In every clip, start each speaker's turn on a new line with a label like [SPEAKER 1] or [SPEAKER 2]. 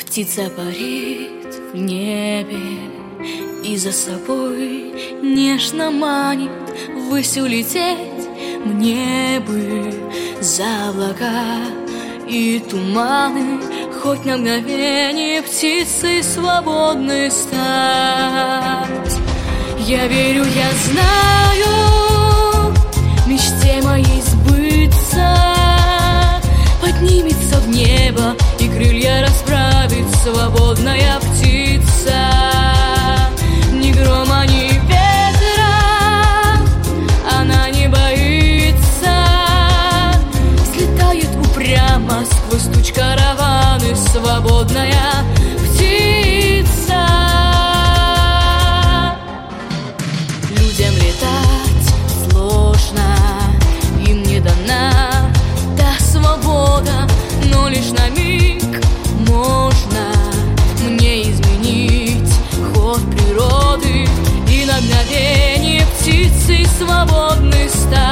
[SPEAKER 1] Птица парит в небе и за собой нежно манит ввысь улететь. Мне бы за облака и туманы хоть на мгновение птицей свободной стать. Я верю, я знаю, мечте моей сбыться, поднимется в небо и крылья расправит свободная птица. Ни грома, ни ветра она не боится, слетает упрямо сквозь туч караваны свободная птица. Людям летать сложно, им не дана та свобода, но лишь на миг можно мне изменить ход природы и на мгновение птицей свободной стать.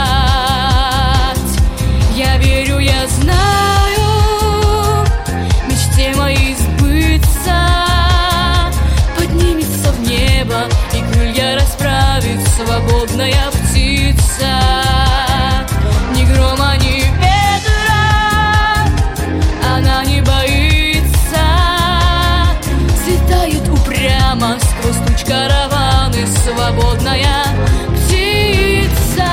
[SPEAKER 1] Я верю, я знаю, мечте моей сбыться, поднимется в небо и крылья расправит свободная птица. Ни грома, ни ветра она не боится, слетает упрямо сквозь туч караваны свободная птица.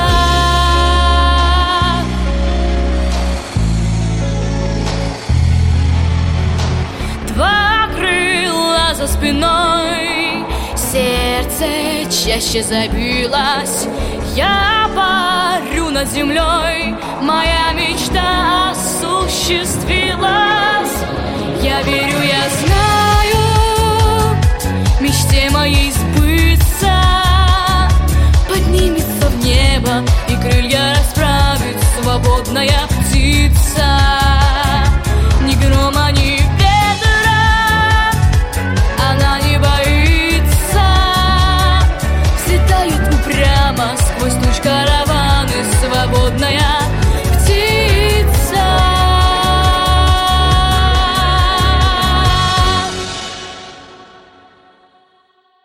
[SPEAKER 1] Два крыла за спиной, сердце чаще забилось. Я парю над землей, моя мечта осуществилась. Я верю, я знаю, мечте моей сбыться, поднимется в небо и крылья расправит свободная